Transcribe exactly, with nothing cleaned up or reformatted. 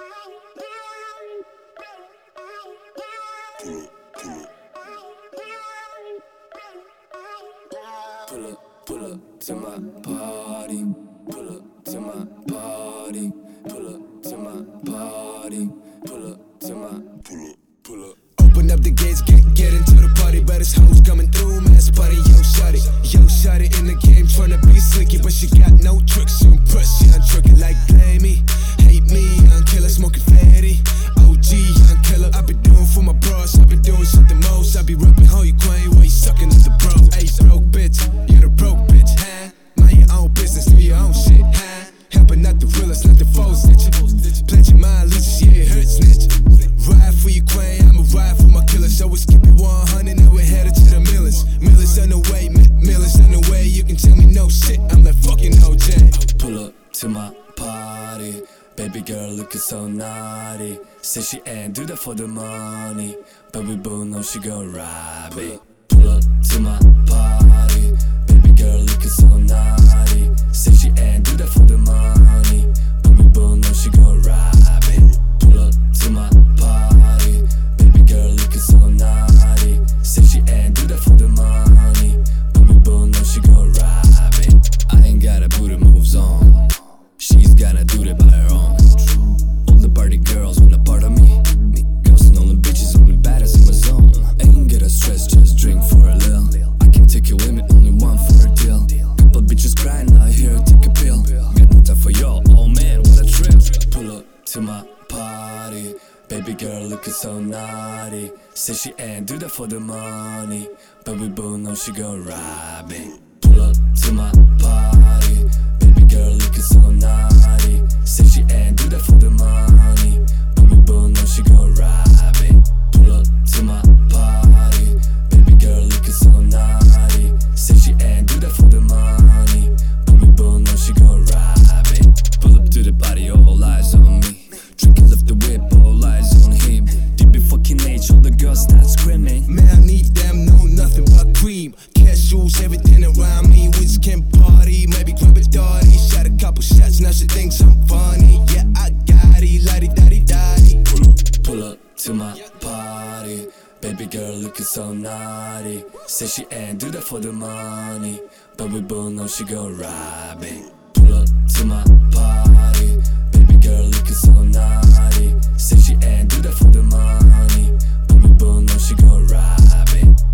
Pull up, pull up to my party. Pull up to my party. Pull up to my party. Pull up to my pull up, pull up. Open up the gates, get, get into the party. But it's hoes coming through, man, it's party. Yo, shawty, yo, shawty in the game, tryna be slicky, but she got no tricks to impress. She untricky like play me, hate me, young killer, smoking fatty. O G, young killer, I been doing for my bros, I been doing shit the most. I be rapping how you quaint while you sucking at the bro. Ayy, broke bitch, you're the broke bitch, huh? Mind your own business, do your own shit, huh? Helping out the realest, let the foes ditch it. Pledging my allegiance, yeah, it hurts, snitch. Ride for your queen, I'ma ride for my killer. So we skip it one hundred, now we're headed to the millions. Millions on the way, millions on the way. You can tell me no shit, I'm like fucking O J. Pull up to my party. Baby girl looking so naughty. Say she ain't do that for the money, but we both know she gon' rob it. Pull up to my party. Baby girl looking so naughty. Say she ain't do that for the money, but we both know she gon' rob it. Pull up to my party. Baby girl looking so naughty. Say she ain't do that for the money, but we both know she gon' rob it. I ain't gotta put the moves on, she's gotta do that by her own. All the party girls wanna part of me. Me, girls and all the bitches only badass in my zone. Ain't gotta stress, just drink for a little. I can take your limit, only one for a deal. Couple bitches crying out here, take a pill. Got no time for y'all, oh man, what a trip. Pull up to my party. Baby girl looking so naughty. Say she ain't do that for the money, but we both know she gon' rob it. Pull up to my party. Baby girl looking so naughty. Say she ain't do that for the money, but we both know she gon' rob it. Pull up to my party. Baby girl looking so naughty. Say she ain't do that for the money, but we both know she gon' rob it. Pull up to the party, all eyes on me. Drinking, lift the whip, all eyes on him. Deep in fucking age, all the girls start screaming. Man, I need them, know nothing but cream. Cashews, everything around me. We just can party, maybe grab a daddy. Shot a couple shots, now she thinks I'm funny. Yeah, I got it, la-di-da-di-da-di. Pull up, pull up to my party. Baby girl looking so naughty. Say she ain't do that for the money, but we both know she gon' rob it. Pull up to my party. Baby girl looking so naughty. Say she ain't do that for the money, but we both know she gon' rob it.